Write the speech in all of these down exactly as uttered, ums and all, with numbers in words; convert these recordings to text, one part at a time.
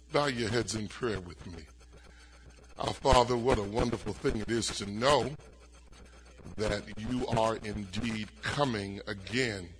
Bow your heads in prayer with me. Our Father, what a wonderful thing it is to know that you are indeed coming again.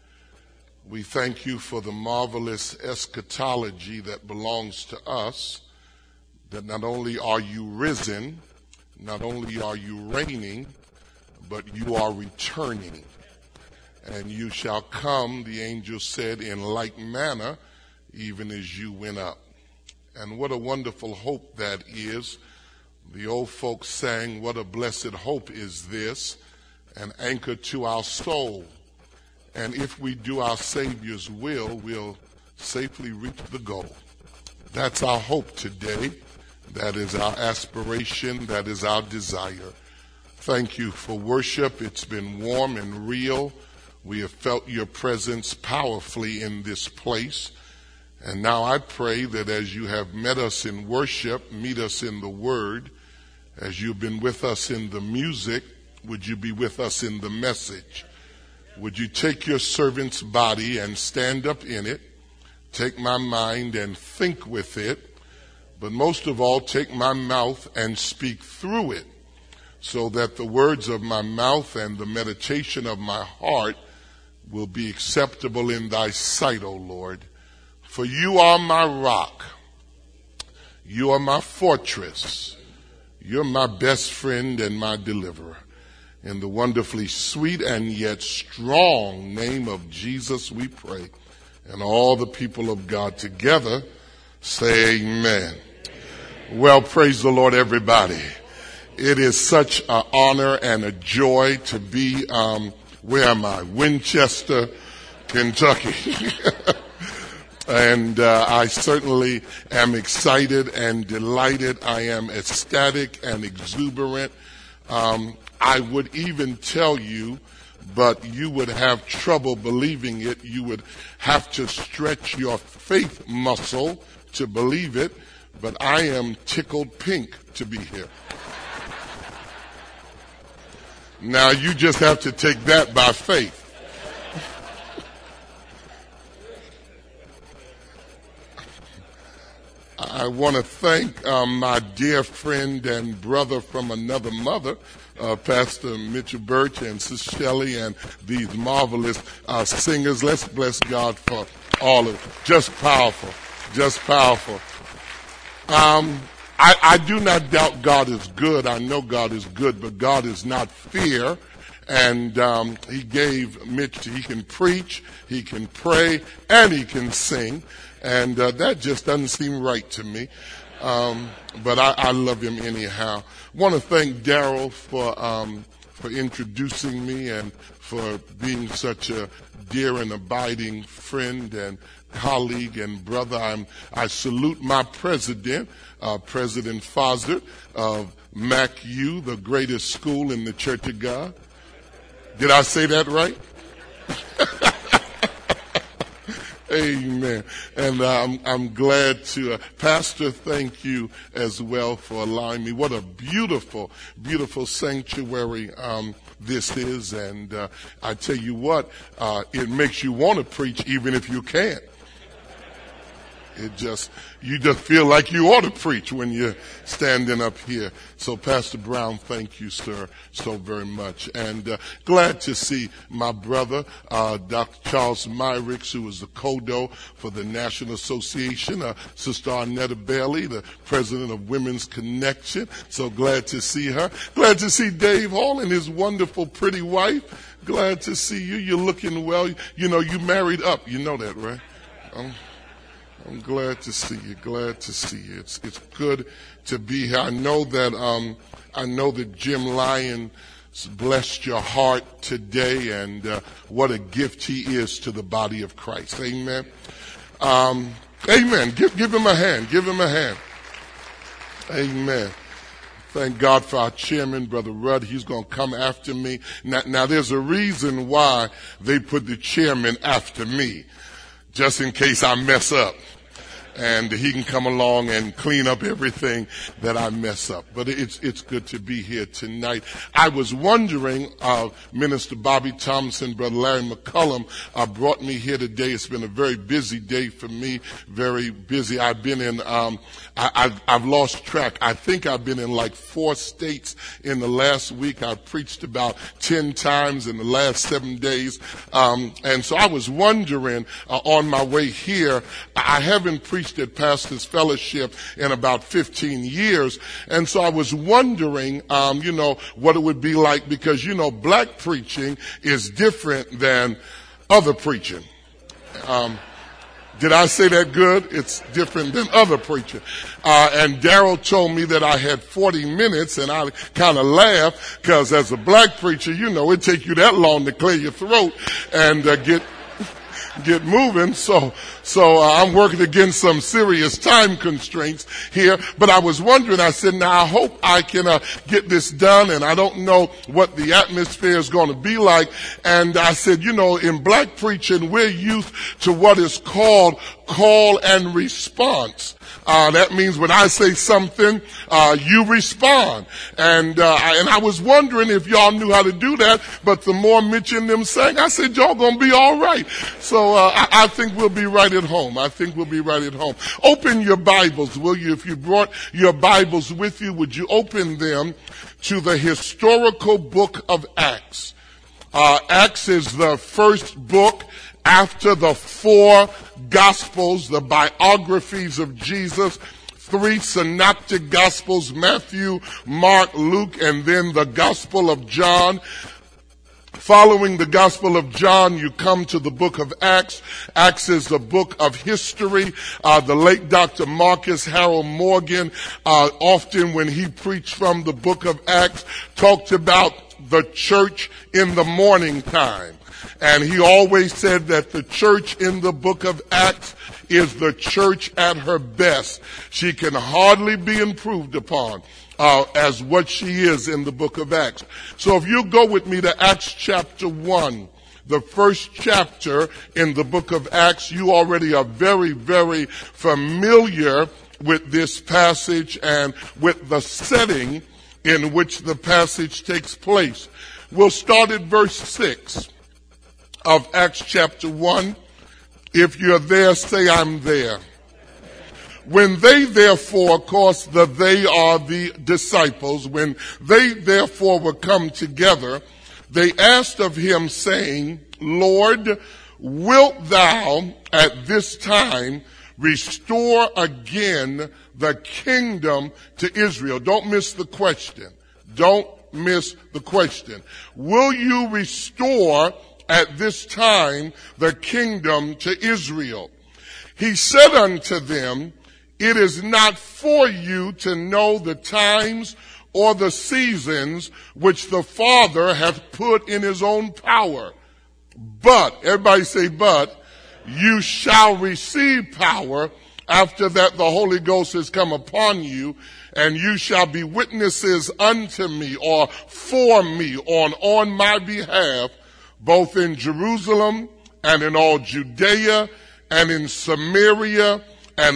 We thank you for the marvelous eschatology that belongs to us, that not only are you risen, not only are you reigning, but you are returning. And you shall come, the angel said, in like manner, even as you went up. And what a wonderful hope that is. The old folks sang, what a blessed hope is this, an anchor to our soul. And if we do our Savior's will, we'll safely reach the goal. That's our hope today. That is our aspiration. That is our desire. Thank you for worship. It's been warm and real. We have felt your presence powerfully in this place. And now I pray that as you have met us in worship, meet us in the word. As you've been with us in the music, would you be with us in the message? Would you take your servant's body and stand up in it, take my mind and think with it, but most of all, take my mouth and speak through it, so that the words of my mouth and the meditation of my heart will be acceptable in thy sight, O Lord. For you are my rock. You are my fortress. You're my best friend and my deliverer. In the wonderfully sweet and yet strong name of Jesus we pray. And all the people of God together say amen. Well, praise the Lord, everybody. It is such an honor and a joy to be, um, where am I? Winchester, Kentucky. And uh, I certainly am excited and delighted. I am ecstatic and exuberant. Um, I would even tell you, but you would have trouble believing it. You would have to stretch your faith muscle to believe it. But I am tickled pink to be here. Now you just have to take that by faith. I want to thank um, my dear friend and brother from another mother, uh, Pastor Mitchell Birch and Sister Shelley, and these marvelous uh, singers. Let's bless God for all of it. Just powerful, just powerful. Um, I, I do not doubt God is good. I know God is good, but God is not fear. And um, he gave Mitch, he can preach, he can pray, and he can sing. And uh, that just doesn't seem right to me. Um, but I, I love him anyhow. Want to thank Daryl for um, for introducing me and for being such a dear and abiding friend and colleague and brother. I'm, I salute my president, uh, President Foster of M A C U, the greatest school in the Church of God. Did I say that right? Amen. And uh, I'm, I'm glad to, uh, Pastor, thank you as well for allowing me. What a beautiful, beautiful sanctuary um, this is. And uh, I tell you what, uh, it makes you want to preach even if you can't. It just, you just feel like you ought to preach when you're standing up here. So Pastor Brown, thank you, sir, so very much. And uh, glad to see my brother, uh, Doctor Charles Myricks, who is the C O D O for the National Association, uh, Sister Arnetta Bailey, the president of Women's Connection. So glad to see her. Glad to see Dave Hall and his wonderful, pretty wife. Glad to see you. You're looking well. You know, you married up. You know that, right? Um, I'm glad to see you. Glad to see you. It's it's good to be here. I know that um I know that Jim Lyons blessed your heart today, and uh, what a gift he is to the body of Christ. Amen. Um, amen. Give give him a hand. Give him a hand. Amen. Thank God for our chairman, Brother Rudd. He's going to come after me. Now, now there's a reason why they put the chairman after me, just in case I mess up. and he can come along and clean up everything that I mess up. But it's it's good to be here tonight. I was wondering, uh, Minister Bobby Thompson, Brother Larry McCullum uh, brought me here today. It's been a very busy day for me, very busy. I've been in, um, I, I've, I've lost track. I think I've been in like four states in the last week. I've preached about ten times in the last seven days. Um, and so I was wondering uh, on my way here, I haven't preached at Pastors Fellowship in about fifteen years. And so I was wondering, um, you know, what it would be like, because, you know, black preaching is different than other preaching. Um, Did I say that good? It's different than other preaching. Uh, and Daryl told me that I had forty minutes, and I kind of laughed, because as a black preacher, you know, it take you that long to clear your throat and uh, get get moving. So, so uh, I'm working against some serious time constraints here. But I was wondering, I said, now I hope I can uh, get this done, and I don't know what the atmosphere is going to be like. And I said, you know, in black preaching, we're used to what is called call and response. Uh, that means when I say something, uh, you respond. And, uh, I, and I was wondering if y'all knew how to do that, but the more Mitch and them sang, I said, y'all gonna be all right. So, uh, I, I think we'll be right at home. I think we'll be right at home. Open your Bibles, will you? If you brought your Bibles with you, would you open them to the historical book of Acts? Uh, Acts is the first book after the four Gospels, the biographies of Jesus, three synoptic Gospels, Matthew, Mark, Luke, and then the Gospel of John. Following the Gospel of John, you come to the book of Acts. Acts is a book of history. Uh, the late Doctor Marcus Harold Morgan, uh, often when he preached from the book of Acts, talked about the church in the morning time. And he always said that the church in the book of Acts is the church at her best. She can hardly be improved upon uh, as what she is in the book of Acts. So if you go with me to Acts chapter one, the first chapter in the book of Acts, you already are very, very familiar with this passage and with the setting in which the passage takes place. We'll start at verse six. Of Acts chapter one. If you're there, say I'm there. When they therefore, of course, the they are the disciples, when they therefore were come together, they asked of him, saying, Lord, wilt thou at this time restore again the kingdom to Israel? Don't miss the question. Don't miss the question. Will you restore at this time the kingdom to Israel? He said unto them, it is not for you to know the times or the seasons which the Father hath put in his own power. But, everybody say but, you shall receive power after that the Holy Ghost has come upon you, and you shall be witnesses unto me, or for me, on, on my behalf, both in Jerusalem and in all Judea and in Samaria and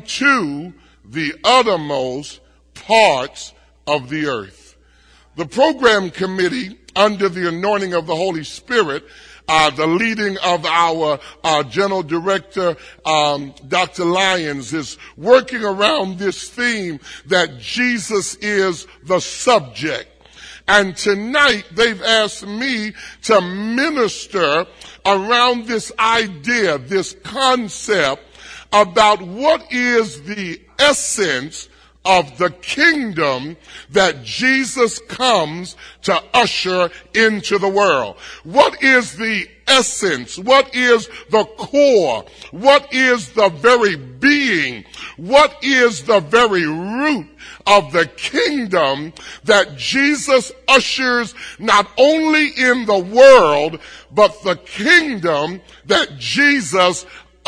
unto the uttermost parts of the earth. The program committee, under the anointing of the Holy Spirit, uh, the leading of our uh, general director, um, Doctor Lyons, is working around this theme that Jesus is the subject. And tonight they've asked me to minister around this idea, this concept about what is the essence of the kingdom that Jesus comes to usher into the world. What is the essence? What is the core? What is the very being? What is the very root of the kingdom that Jesus ushers not only in the world, but the kingdom that Jesus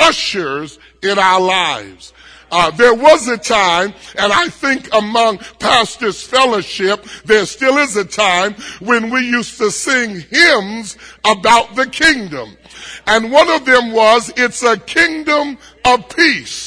ushers in our lives? Uh, there was a time, and I think among Pastors Fellowship, there still is a time when we used to sing hymns about the kingdom. And one of them was, it's a kingdom of peace.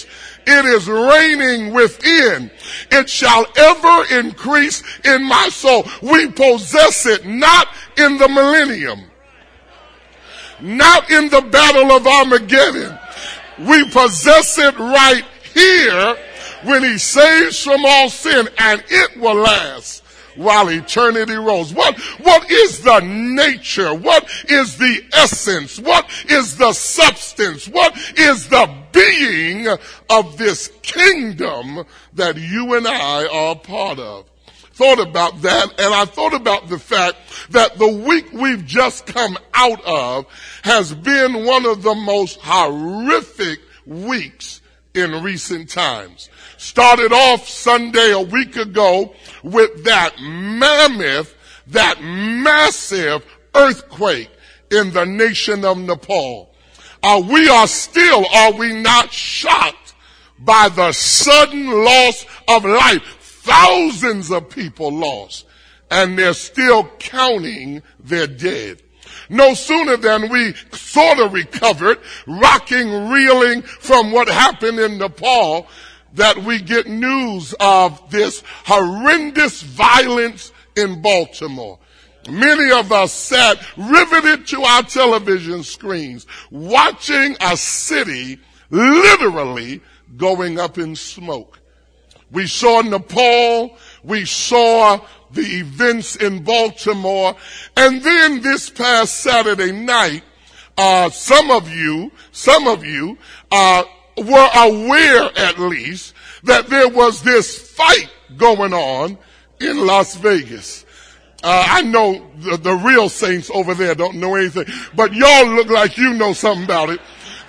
it is reigning within. It shall ever increase in my soul. We possess it not in the millennium, not in the battle of Armageddon. We possess it right here when he saves from all sin, and it will last while eternity rolls. What, what is the nature? What is the essence? What is the substance? What is the being of this kingdom that you and I are a part of? Thought about that, and I thought about the fact that the week we've just come out of has been one of the most horrific weeks in recent times. Started off Sunday a week ago with that mammoth, that massive earthquake in the nation of Nepal. Uh, we are still, are we not shocked by the sudden loss of life? Thousands of people lost, and they're still counting their dead. No sooner than we sort of recovered, rocking, reeling from what happened in Nepal, that we get news of this horrendous violence in Baltimore. Many of us sat riveted to our television screens, watching a city literally going up in smoke. We saw Nepal, we saw the events in Baltimore, and then this past Saturday night, uh, some of you, some of you, uh, were aware at least that there was this fight going on in Las Vegas. Uh, I know the, the real saints over there don't know anything, but y'all look like you know something about it.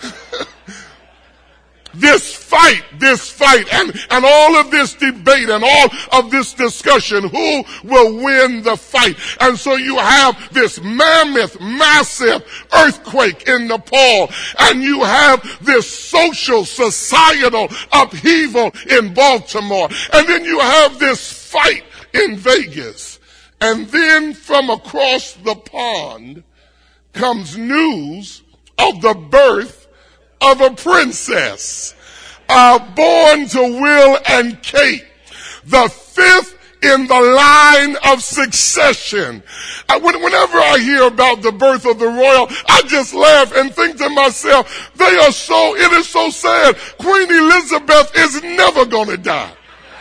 This fight, this fight, and, and all of this debate and all of this discussion, who will win the fight? And so you have this mammoth, massive earthquake in Nepal, and you have this social, societal upheaval in Baltimore, and then you have this fight in Vegas. And then from across the pond comes news of the birth of a princess, uh, born to Will and Kate, the fifth in the line of succession. I, whenever I hear about the birth of the royal, I just laugh and think to myself, they are so, it is so sad. Queen Elizabeth is never going to die.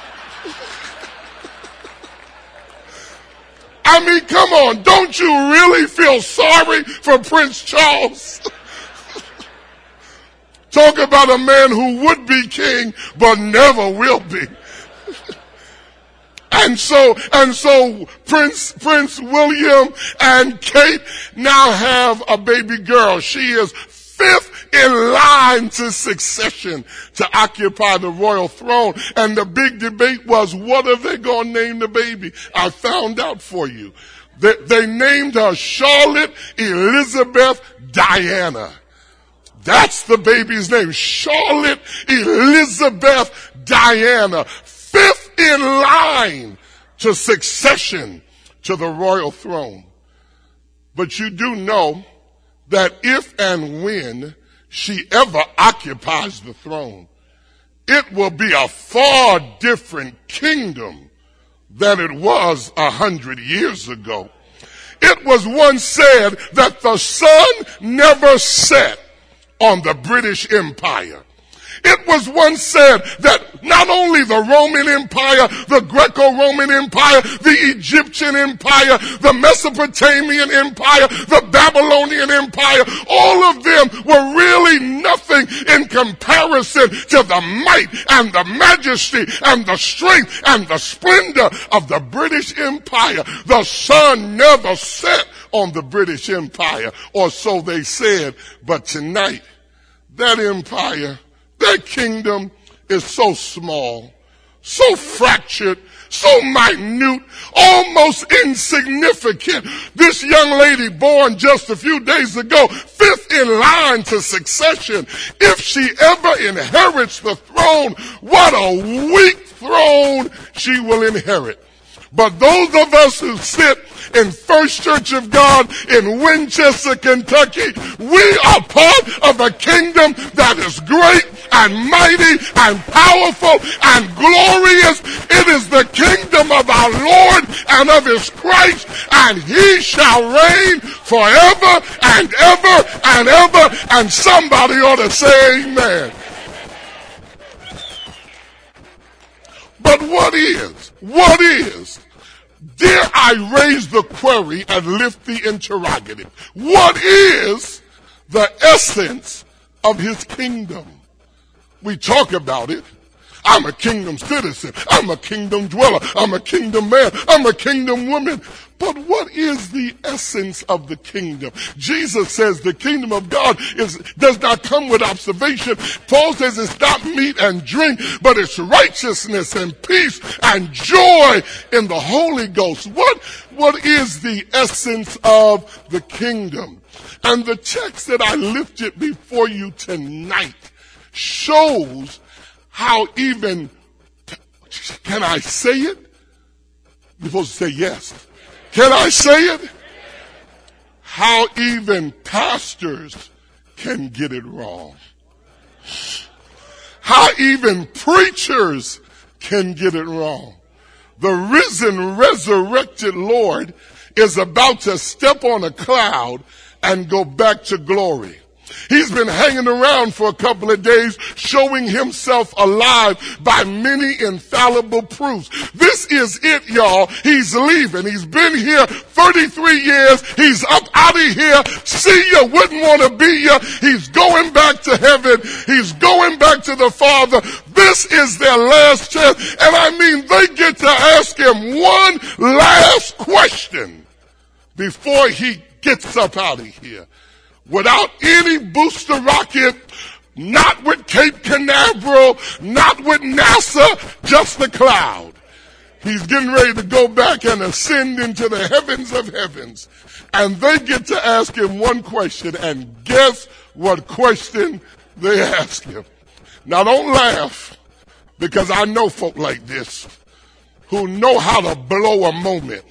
I mean, come on, don't you really feel sorry for Prince Charles? Talk about a man who would be king, but never will be. And so, and so Prince, Prince William and Kate now have a baby girl. She is fifth in line to succession to occupy the royal throne. And the big debate was, what are they going to name the baby? I found out for you. They, they named her Charlotte Elizabeth Diana. That's the baby's name, Charlotte Elizabeth Diana, fifth in line to succession to the royal throne. But you do know that if and when she ever occupies the throne, it will be a far different kingdom than it was a hundred years ago. It was once said that the sun never set on the British Empire. It was once said that not only the Roman Empire, the Greco-Roman Empire, the Egyptian Empire, the Mesopotamian Empire, the Babylonian Empire, all of them were really nothing in comparison to the might and the majesty and the strength and the splendor of the British Empire. The sun never set on the British Empire, or so they said, but tonight, that empire, that kingdom is so small, so fractured, so minute, almost insignificant. This young lady born just a few days ago, fifth in line to succession, if she ever inherits the throne, what a weak throne she will inherit. But those of us who sit in First Church of God in Winchester, Kentucky, we are part of a kingdom that is great and mighty and powerful and glorious. It is the kingdom of our Lord and of his Christ, and he shall reign forever and ever and ever. And somebody ought to say amen. But what is, what is, dare I raise the query and lift the interrogative? What is the essence of his kingdom? We talk about it. I'm a kingdom citizen. I'm a kingdom dweller. I'm a kingdom man. I'm a kingdom woman. But what is the essence of the kingdom? Jesus says the kingdom of God is does not come with observation. Paul says it's not meat and drink, but it's righteousness and peace and joy in the Holy Ghost. What, what is the essence of the kingdom? And the text that I lifted before you tonight shows how even, can I say it? You're supposed to say yes. Can I say it? How even pastors can get it wrong. How even preachers can get it wrong. The risen, resurrected Lord is about to step on a cloud and go back to glory. He's been hanging around for a couple of days, showing himself alive by many infallible proofs. This is it, y'all. He's leaving. He's been here thirty-three years. He's up out of here. See ya, wouldn't want to be ya. He's going back to heaven. He's going back to the Father. This is their last chance. And I mean, they get to ask him one last question before he gets up out of here. Without any booster rocket, not with Cape Canaveral, not with NASA, just the cloud. He's getting ready to go back and ascend into the heavens of heavens. And they get to ask him one question, and guess what question they ask him? Now don't laugh, because I know folk like this who know how to blow a moment.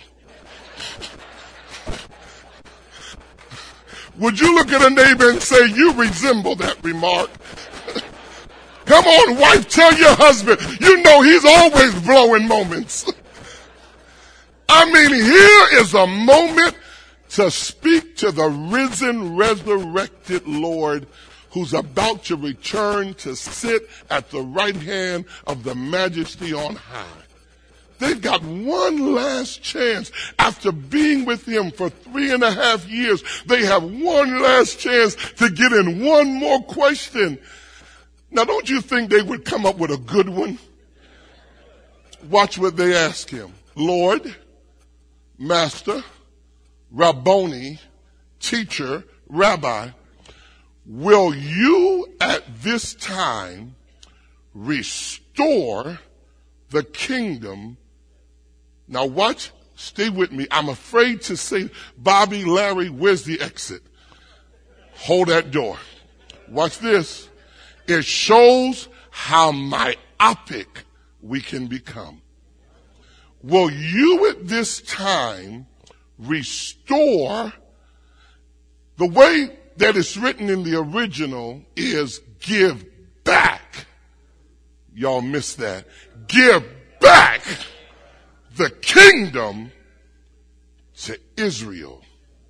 Would you look at a neighbor and say, you resemble that remark? Come on, wife, tell your husband, you know he's always blowing moments. I mean, here is a moment to speak to the risen, resurrected Lord who's about to return to sit at the right hand of the Majesty on high. They've got one last chance. After being with him for three and a half years, they have one last chance to get in one more question. Now, don't you think they would come up with a good one? Watch what they ask him. Lord, Master, Rabboni, Teacher, Rabbi, will you at this time restore the kingdom? Now watch, stay with me. I'm afraid to say, Bobby, Larry, where's the exit? Hold that door. Watch this. It shows how myopic we can become. Will you at this time restore? The way that it's written in the original is give back. Y'all missed that. Give back the kingdom to Israel.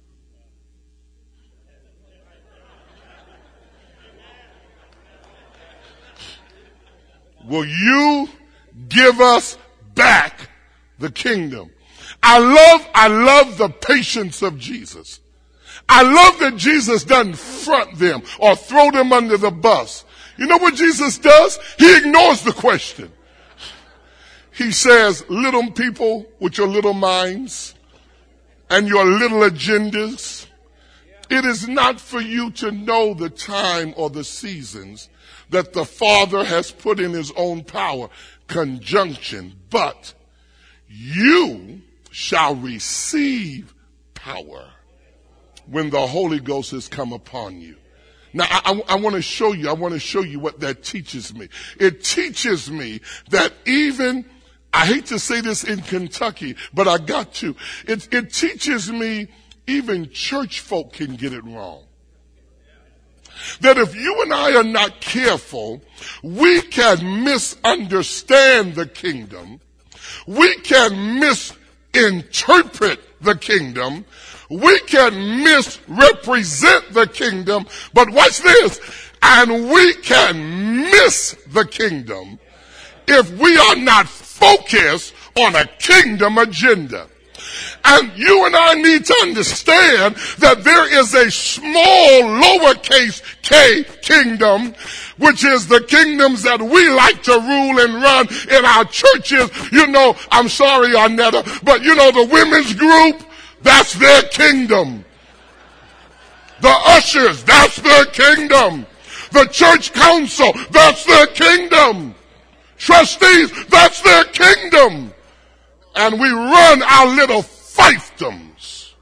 Will you give us back the kingdom? I love, I love the patience of Jesus. I love that Jesus doesn't front them or throw them under the bus. You know what Jesus does? He ignores the question. He says, little people with your little minds and your little agendas, it is not for you to know the time or the seasons that the Father has put in his own power, conjunction, but you shall receive power when the Holy Ghost has come upon you. Now, I, I, I want to show you, I want to show you what that teaches me. It teaches me that even I hate to say this in Kentucky, but I got to. It, it teaches me even church folk can get it wrong. That if you and I are not careful, we can misunderstand the kingdom. We can misinterpret the kingdom. We can misrepresent the kingdom. But watch this. And we can miss the kingdom if we are not focused on a kingdom agenda. And you and I need to understand that there is a small lowercase k kingdom, which is the kingdoms that we like to rule and run in our churches. You know, I'm sorry, Arnetta, but you know, the women's group, that's their kingdom. The ushers, that's their kingdom. The church council, that's their kingdom. Trustees, that's their kingdom. And we run our little fiefdoms.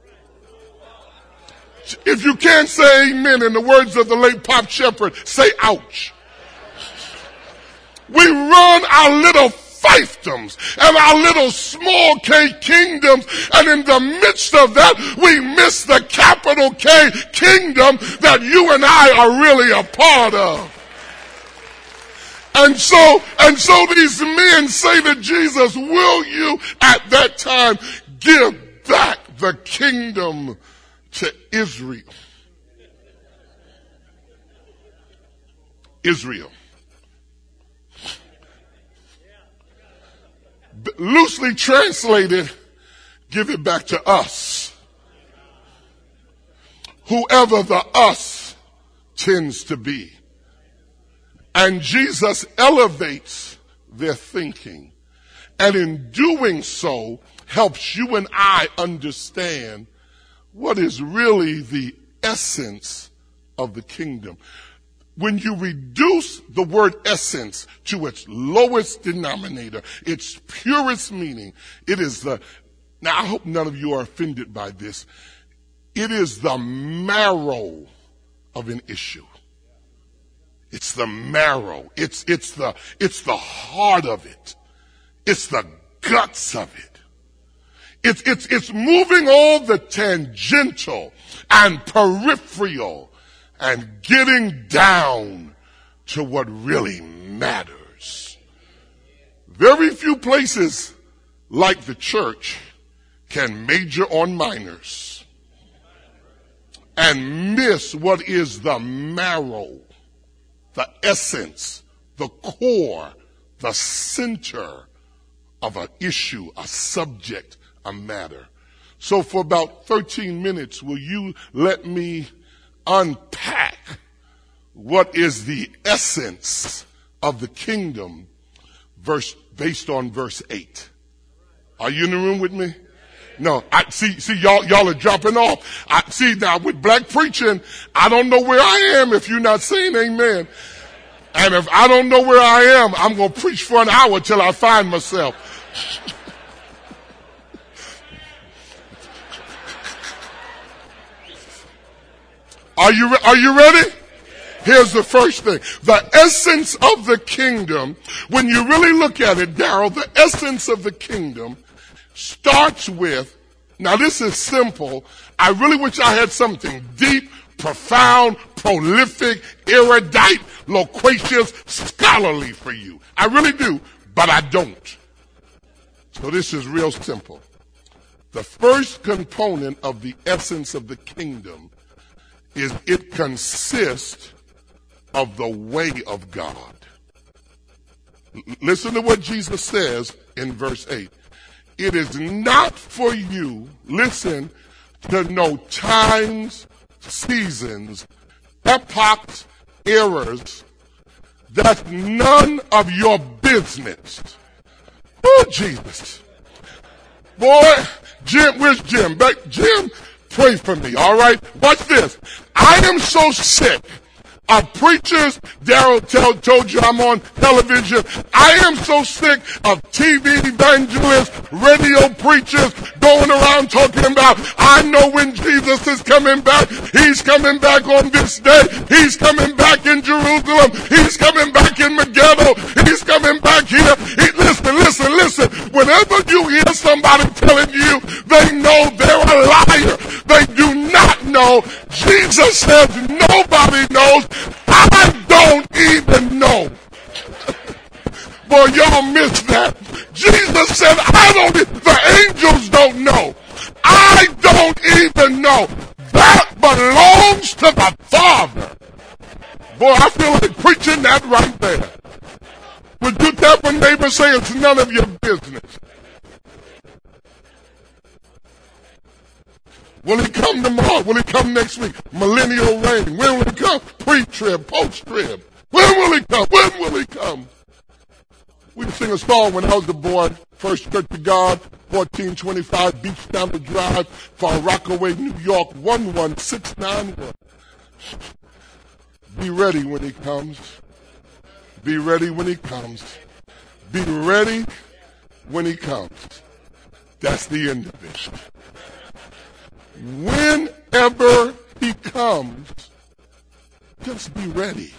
If you can't say amen in the words of the late Pop Shepherd, say ouch. We run our little fiefdoms and our little small K kingdoms, and in the midst of that, we miss the capital K kingdom that you and I are really a part of. And so, and so these men say to Jesus, will you at that time give back the kingdom to Israel? Israel. Loosely translated, give it back to us. Whoever the us tends to be. And Jesus elevates their thinking. And in doing so, helps you and I understand what is really the essence of the kingdom. When you reduce the word essence to its lowest denominator, its purest meaning, it is the, now I hope none of you are offended by this, it is the marrow of an issue. It's the marrow. It's, it's the, it's the heart of it. It's the guts of it. It's, it's, it's moving all the tangential and peripheral and getting down to what really matters. Very few places like the church can major on minors and miss what is the marrow, the essence, the core, the center of an issue, a subject, a matter. So for about thirteen minutes, will you let me unpack what is the essence of the kingdom verse based on verse eight. Are you in the room with me? No, I see, see y'all, y'all are dropping off. I see now with black preaching, I don't know where I am if you're not saying amen. And if I don't know where I am, I'm going to preach for an hour till I find myself. Are you, are you ready? Here's the first thing. The essence of the kingdom, when you really look at it, Darryl, the essence of the kingdom starts with, now this is simple. I really wish I had something deep, profound, prolific, erudite, loquacious, scholarly for you. I really do, but I don't. So this is real simple. The first component of the essence of the kingdom is it consists of the way of God. L- listen to what Jesus says in verse eight. It is not for you, listen, to know times, seasons, epochs, eras. That's none of your business. Oh, Jesus. Boy, Jim, where's Jim? Back, Jim, pray for me, all right? Watch this. I am so sick of preachers. Daryl tell, told you I'm on television. I am so sick of T V evangelists, radio preachers going around talking about, I know when Jesus is coming back. He's coming back on this day. He's coming back in Jerusalem. He's coming back in Megiddo. He's coming back here. He, listen, listen, listen. Whenever you hear somebody telling you they know they're a liar, they do not know. Jesus says nobody knows. I don't even know. Boy, y'all missed that. Jesus said, I don't, the angels don't know. I don't even know. That belongs to the Father. Boy, I feel like preaching that right there. Would you tap a neighbor and say it's none of your business? Will he come tomorrow? Will he come next week? Millennial reign. When will he come? Pre-trib, post-trib. When will he come? When will he come? We sing a song when I was a boy, First Church of God, fourteen twenty-five Beachtown Drive, Far Rockaway, New York, one one six nine one. Be ready when he comes. Be ready when he comes. Be ready when he comes. That's the end of it. Whenever he comes, just be ready.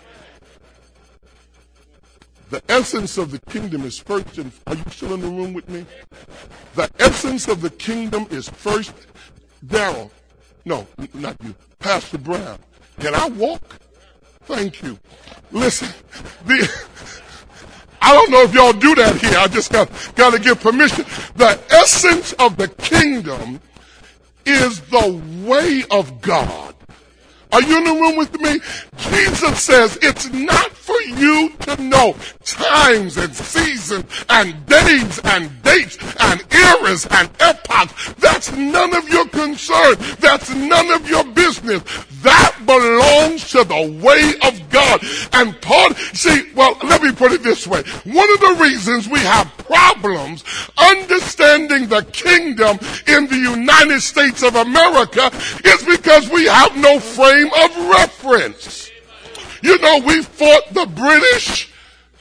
The essence of the kingdom is first, and are you still in the room with me? The essence of the kingdom is first, Daryl, no, not you, Pastor Brown. Can I walk? Thank you. Listen, the, I don't know if y'all do that here. I just got, got to give permission. The essence of the kingdom is the way of God. Are you in the room with me? Jesus says it's not for you to know times and seasons and days and dates and eras and epochs. That's none of your concern. That's none of your business. That belongs to the way of God. And part, see, well, let me put it this way. One of the reasons we have problems understanding the kingdom in the United States of America is because we have no frame of reference. You know, we fought the British.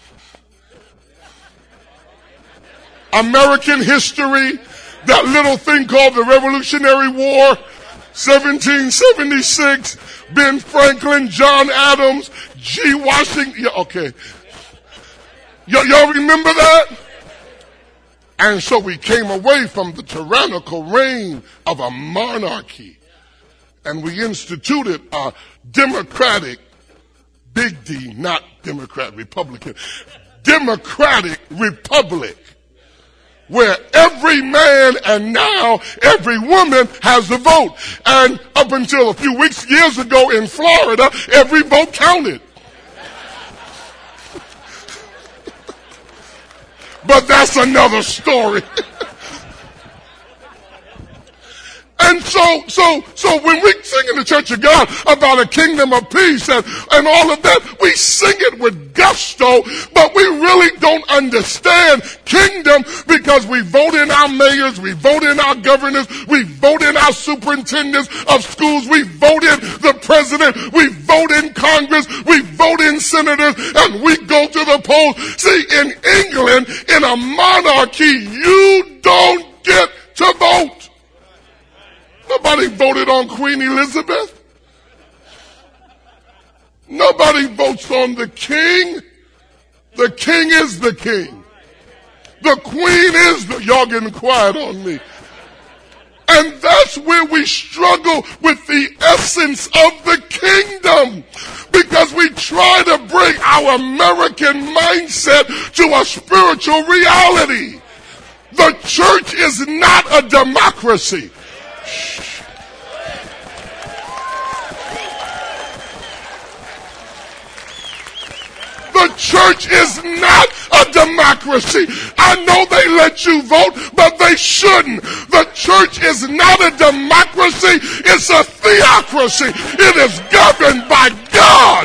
American history, that little thing called the Revolutionary War, seventeen seventy-six, Ben Franklin, John Adams, G. Washington. Yeah, okay. Y- y'all remember that? And so we came away from the tyrannical reign of a monarchy. And we instituted a democratic, big D, not Democrat, Republican, democratic republic, where every man and now every woman has a vote. And up until a few weeks, years ago in Florida, every vote counted. But that's another story. And so, so, so when we sing in the Church of God about a kingdom of peace and, and all of that, we sing it with gusto, but we really don't understand kingdom because we vote in our mayors, we vote in our governors, we vote in our superintendents of schools, we vote in the president, we vote in Congress, we vote in senators, and we go to the polls. See, in England, in a monarchy, you don't get to vote. Nobody voted on Queen Elizabeth. Nobody votes on the king. The king is the king. The queen is the, y'all getting quiet on me. And that's where we struggle with the essence of the kingdom. Because we try to bring our American mindset to a spiritual reality. The church is not a democracy. The church is not a democracy. I know they let you vote, but they shouldn't. The church is not a democracy. It's a theocracy. It is governed by God.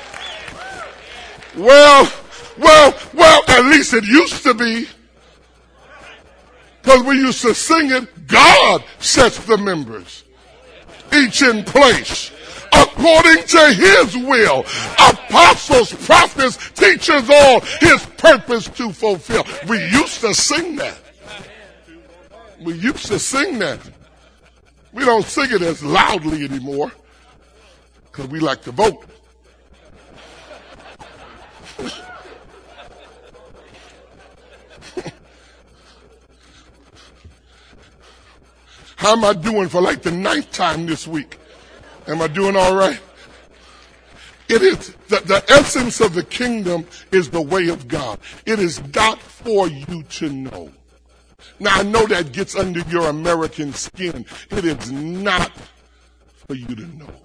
Well, well, well, at least it used to be. Because we used to sing it, God sets the members, each in place, according to his will. Apostles, prophets, teachers, all his purpose to fulfill. We used to sing that. We used to sing that. We don't sing it as loudly anymore because we like to vote. How am I doing for like the ninth time this week? Am I doing all right? It is, the, the essence of the kingdom is the way of God. It is not for you to know. Now I know that gets under your American skin. It is not for you to know.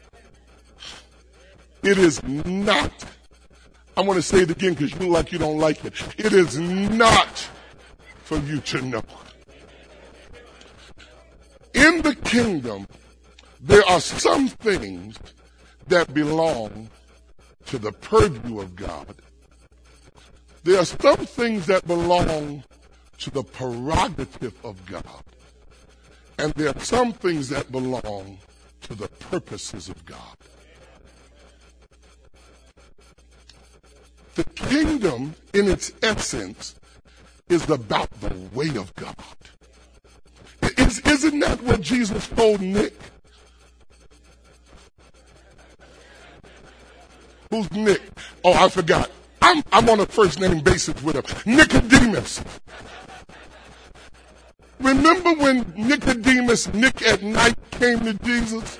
It is not. I want to say it again because you look like you don't like it. It is not for you to know. In the kingdom, there are some things that belong to the purview of God. There are some things that belong to the prerogative of God. And there are some things that belong to the purposes of God. The kingdom, in its essence, is about the way of God. Is, isn't that what Jesus told Nick? Who's Nick? Oh, I forgot. I'm, I'm on a first name basis with him. Nicodemus. Remember when Nicodemus, Nick at night, came to Jesus?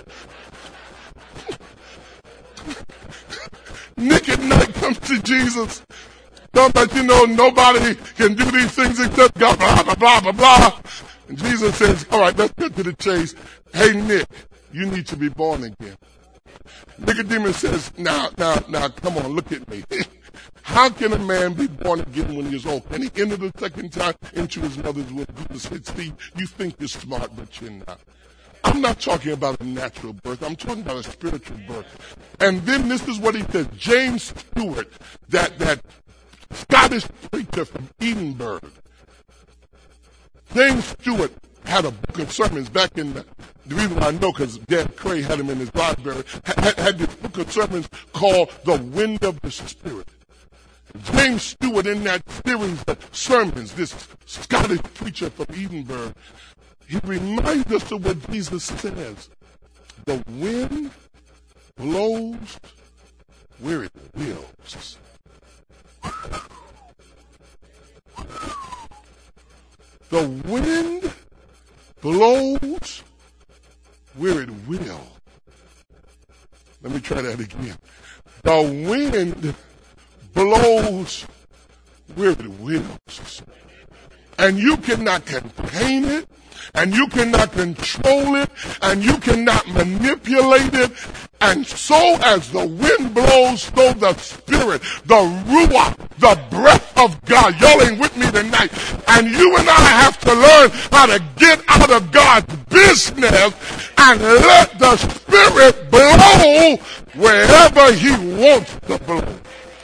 Nick at night comes to Jesus. Talking about, you know, nobody can do these things except God, blah, blah, blah, blah, blah. And Jesus says, all right, let's get to the chase. Hey, Nick, you need to be born again. Nicodemus says, now, now, now, come on, look at me. How can a man be born again when he is old? And he entered the second time into his mother's womb. Jesus said, Steve, you think you're smart, but you're not. I'm not talking about a natural birth. I'm talking about a spiritual birth. And then this is what he says. James Stewart, that, that Scottish preacher from Edinburgh, James Stewart had a book of sermons back in the, the reason why I know because Dad Cray had him in his library, had, had this book of sermons called The Wind of the Spirit. James Stewart, in that series of sermons, this Scottish preacher from Edinburgh, he reminds us of what Jesus says. The wind blows where it wills. The wind blows where it will. Let me try that again. The wind blows where it wills. And you cannot contain it, and you cannot control it, and you cannot manipulate it. And so as the wind blows, so the Spirit, the Ruach, the breath of God. Y'all ain't with me tonight. And you and I have to learn how to get out of God's business and let the Spirit blow wherever He wants to blow.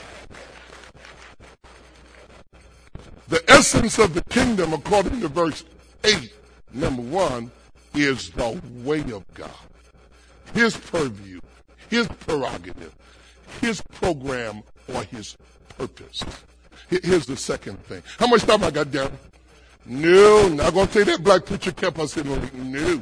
The essence of the kingdom, according to verse eight, number one, is the way of God. His purview, His prerogative, His program, or His purpose. Here's the second thing. How much time I got down? No, not going to say that black preacher kept us in like, no.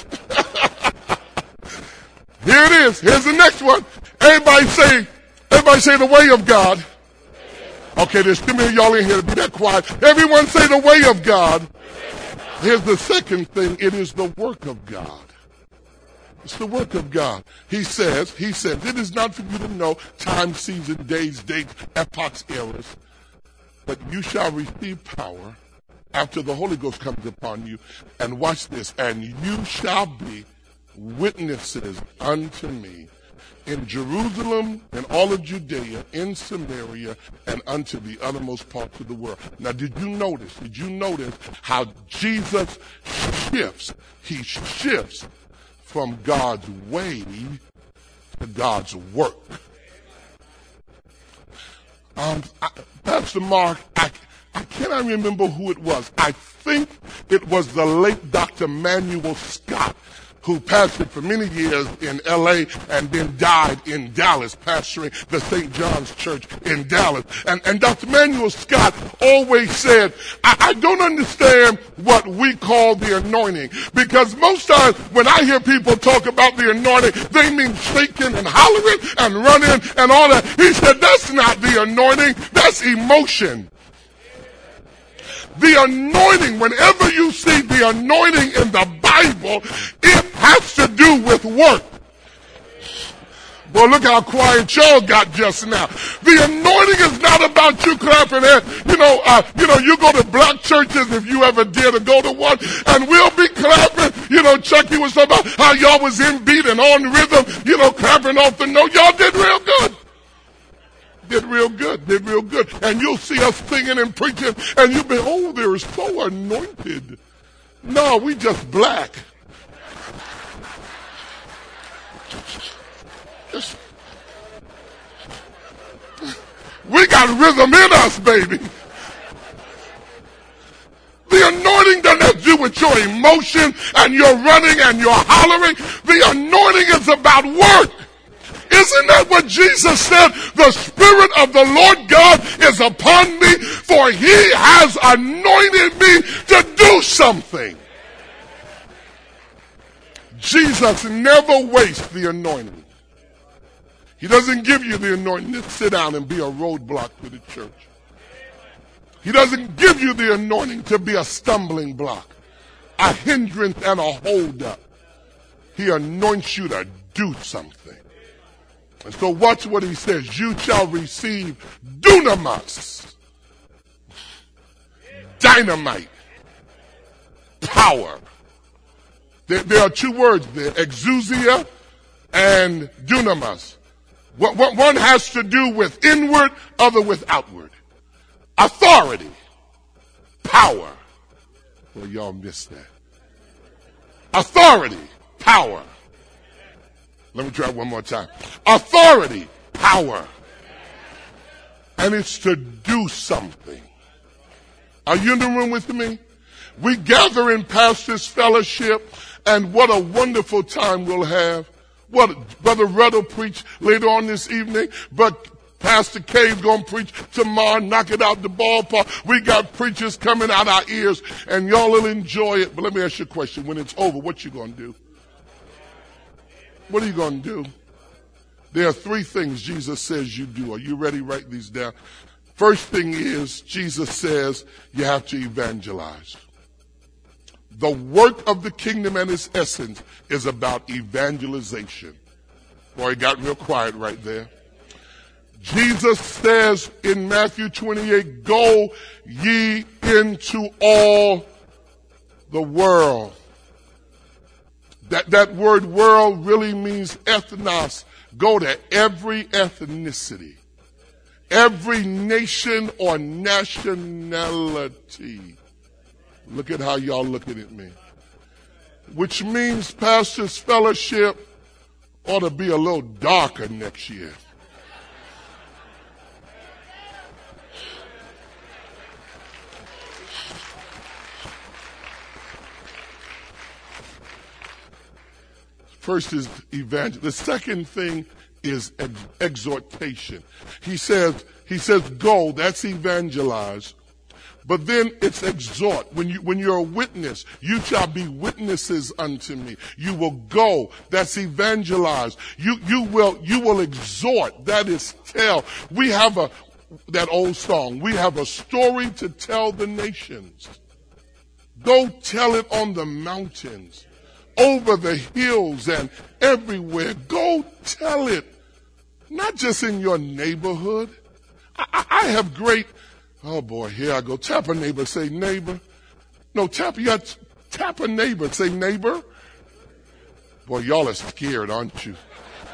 Here it is. Here's the next one. Everybody say, everybody say the way of God. Okay, there's too many of y'all in here to be that quiet. Everyone say the way of God. Here's the second thing. It is the work of God. It's the work of God. He says, he says, it is not for you to know time, season, days, dates, epochs, eras, but you shall receive power after the Holy Ghost comes upon you. And watch this. And you shall be witnesses unto me in Jerusalem, in all of Judea, in Samaria, and unto the uttermost parts of the world. Now, did you notice, did you notice how Jesus shifts? He shifts from God's way to God's work. Um, I, Pastor Mark, I, I cannot remember who it was. I think it was the late Doctor Manuel Scott who pastored for many years in L A and then died in Dallas, pastoring the Saint John's Church in Dallas. And, and Doctor Manuel Scott always said, I, I don't understand what we call the anointing, because most times when I hear people talk about the anointing, they mean shaking and hollering and running and all that. He said, that's not the anointing, that's emotion. The anointing, whenever you see the anointing in the Bible, it has to do with work. Boy, look how quiet y'all got just now. The anointing is not about you clapping hands. You know, uh, you know, you go to black churches, if you ever dare to go to one, and we'll be clapping. You know, Chucky was talking about how y'all was in beat and on rhythm, you know, clapping off the note. Y'all did real good. Did real good, did real good. And you'll see us singing and preaching, and you'll be, oh, they're so anointed. No, we just black. Just, we got rhythm in us, baby. The anointing doesn't have to do with your emotion and your running and your hollering. The anointing is about work. Isn't that what Jesus said? The Spirit of the Lord God is upon me, for He has anointed me to do something. Jesus never wastes the anointing. He doesn't give you the anointing to sit down and be a roadblock to the church. He doesn't give you the anointing to be a stumbling block, a hindrance and a holdup. He anoints you to do something. And so watch what he says. You shall receive dunamis, dynamite, power. There, there are two words there, exousia and dunamis. One has to do with inward, other with outward. Authority, power. Well, y'all missed that. Authority, power. Let me try it one more time. Authority, power. And it's to do something. Are you in the room with me? We gather in Pastors Fellowship, and what a wonderful time we'll have. What Brother Rudd will preach later on this evening, but Pastor Cave gonna preach tomorrow, knock it out the ballpark. We got preachers coming out our ears, and y'all will enjoy it. But let me ask you a question. When it's over, what you gonna do? What are you going to do? There are three things Jesus says you do. Are you ready? Write these down. First thing is, Jesus says you have to evangelize. The work of the kingdom and its essence is about evangelization. Boy, it got real quiet right there. Jesus says in Matthew twenty-eight, go ye into all the world. That, that word world really means ethnos. Go to every ethnicity, every nation or nationality. Look at how y'all looking at me. Which means Pastors Fellowship ought to be a little darker next year. First is evangel. The second thing is ex- exhortation. He says, he says, go, that's evangelize. But then it's exhort. When you, when you're a witness, you shall be witnesses unto me. You will go. That's evangelize. You, you will, you will exhort. That is tell. We have a, that old song. We have a story to tell the nations. Go tell it on the mountains, over the hills and everywhere. Go tell it. Not just in your neighborhood. I, I have great, oh boy, here I go. Tap a neighbor, say neighbor. No, tap, you got, tap a neighbor, say neighbor. Boy, y'all are scared, aren't you?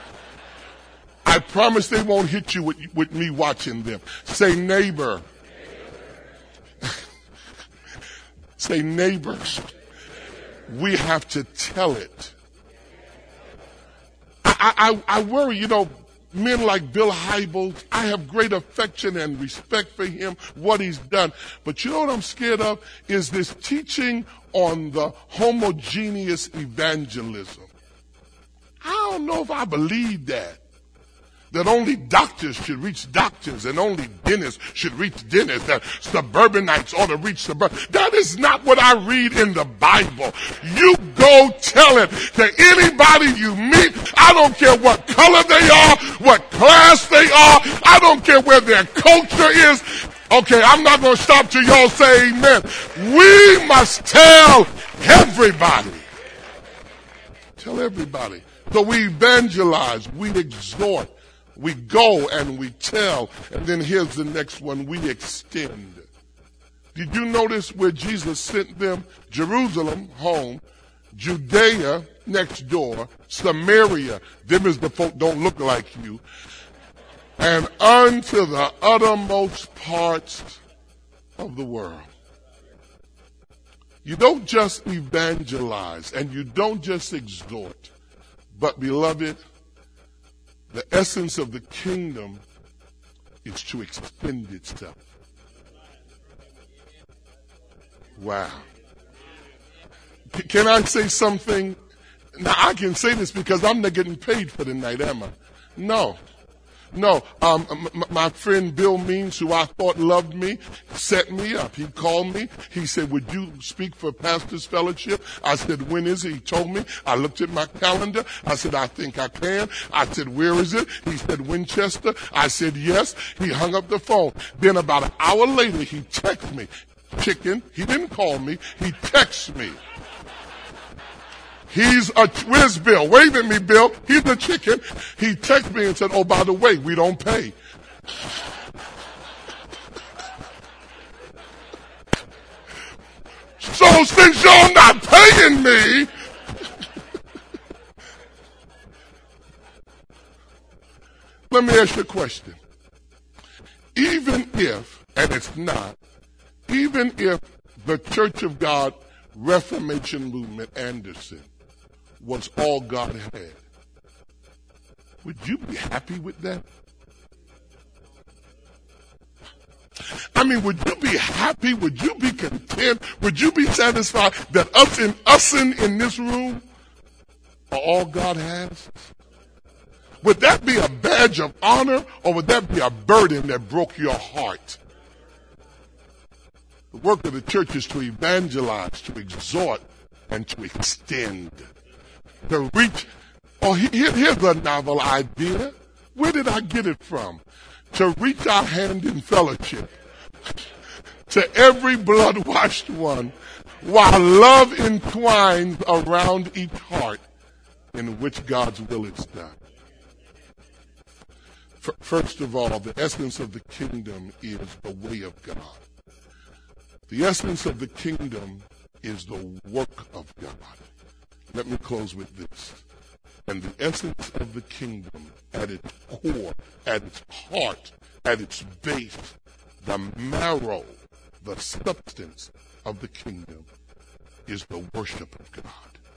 I promise they won't hit you with, with me watching them. Say neighbor. Say neighbors. We have to tell it. I, I, I worry, you know, men like Bill Hybels, I have great affection and respect for him, what he's done. But you know what I'm scared of? Is this teaching on the homogeneous evangelism. I don't know if I believe that. That only doctors should reach doctors and only dentists should reach dentists. That suburbanites ought to reach suburban. That is not what I read in the Bible. You go tell it to anybody you meet. I don't care what color they are, what class they are. I don't care where their culture is. Okay, I'm not going to stop till y'all say amen. We must tell everybody. Tell everybody. So we evangelize, we exhort. We go and we tell, and then here's the next one, we extend. Did you notice where Jesus sent them? Jerusalem, home, Judea, next door, Samaria, them is the folk don't look like you, and unto the uttermost parts of the world. You don't just evangelize, and you don't just exhort, but beloved, the essence of the kingdom is to extend itself. Wow. C- can I say something? Now, I can say this because I'm not getting paid for the night, am I? No. No, um, m- my friend Bill Means, who I thought loved me, set me up. He called me. He said, would you speak for Pastors Fellowship? I said, when is it? He told me. I looked at my calendar. I said, I think I can. I said, where is it? He said, Winchester. I said, yes. He hung up the phone. Then about an hour later, he texted me. Chicken. He didn't call me. He texted me. He's a, where's Bill? Wave at me, Bill. He's a chicken. He texted me and said, oh, by the way, we don't pay. So since y'all not paying me, let me ask you a question. Even if, and it's not, even if the Church of God Reformation Movement, Anderson, was all God had, would you be happy with that? I mean, would you be happy? Would you be content? Would you be satisfied that us in us in, in this room are all God has? Would that be a badge of honor, or would that be a burden that broke your heart? The work of the church is to evangelize, to exhort, and to extend. To reach, oh, here, here's a novel idea. Where did I get it from? To reach our hand in fellowship to every blood-washed one, while love entwines around each heart in which God's will is done. F- first of all, the essence of the kingdom is the way of God. The essence of the kingdom is the work of God. Let me close with this. And the essence of the kingdom, at its core, at its heart, at its base, the marrow, the substance of the kingdom, is the worship of God.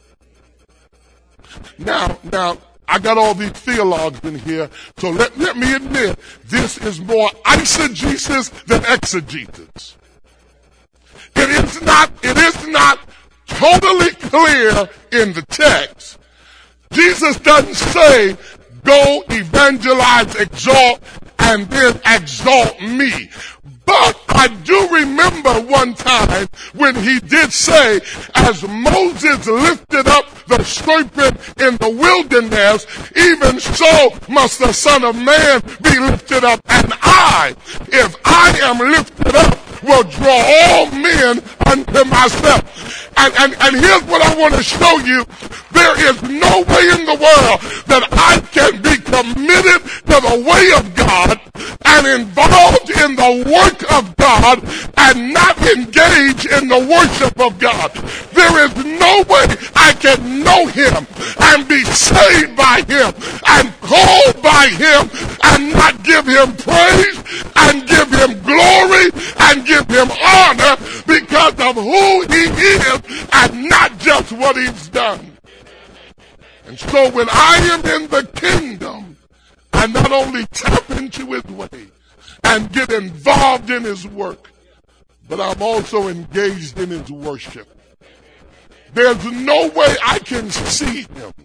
Now, now, I got all these theologues in here, so let, let me admit, this is more eisegesis than exegesis. It is not, it is not totally clear in the text. Jesus doesn't say, go evangelize, exalt, and then exalt me. But I do remember one time when he did say, as Moses lifted up the serpent in the wilderness, even so must the Son of Man be lifted up. And I, if I am lifted up, will draw all men unto myself. And, and, and here's what I want to show you. There is no way in the world that I can be committed to the way of God and involved in the work of God and not engage in the worship of God. There is no way I can know him and be saved by him and called by him and not give him praise and give him glory and give him honor because of who he is and not just what he's done. And so when I am in the kingdom, I not only tap into his way and get involved in his work, but I'm also engaged in his worship. There's no way I can see him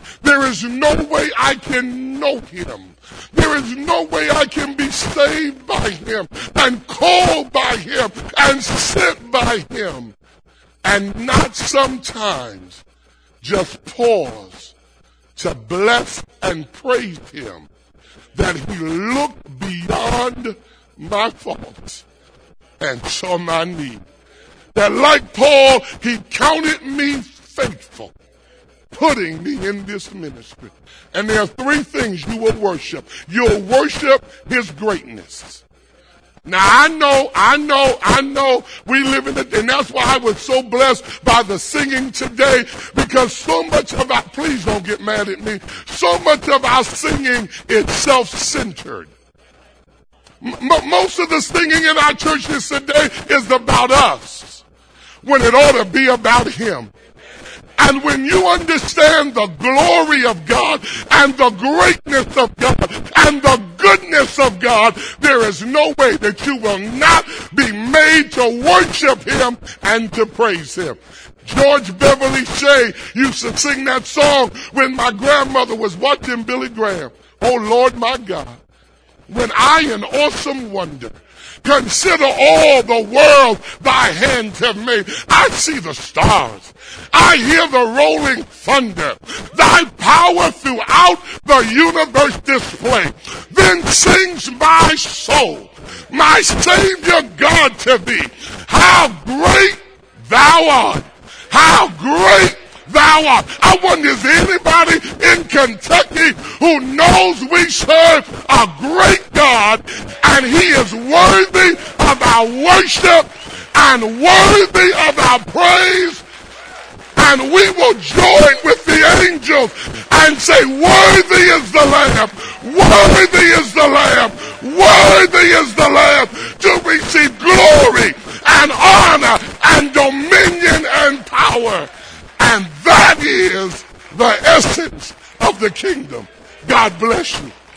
There is no way I can know him. There is no way I can be saved by him and called by him and sent by him and not sometimes just pause to bless and praise him that he looked beyond my faults and saw my need. That like Paul, he counted me faithful, putting me in this ministry. And there are three things you will worship. You'll worship his greatness. Now I know, I know, I know we live in it, and that's why I was so blessed by the singing today, because so much of our, please don't get mad at me, so much of our singing is self-centered. M- most of the singing in our churches today is about us, when it ought to be about him. And when you understand the glory of God and the greatness of God and the goodness of God, there is no way that you will not be made to worship him and to praise him. George Beverly Shea used to sing that song when my grandmother was watching Billy Graham. Oh Lord my God, when I in awesome wonder consider all the world thy hands have made. I see the stars. I hear the rolling thunder. Thy power throughout the universe display. Then sings my soul, my Savior God to thee. How great thou art. How great thou art. I wonder, is there anybody in Kentucky who knows we serve a great God and he is worthy of our worship and worthy of our praise? And we will join with the angels and say, worthy is the Lamb, worthy is the Lamb, worthy is the Lamb to receive glory and honor and dominion and power. And that is the essence of the kingdom. God bless you.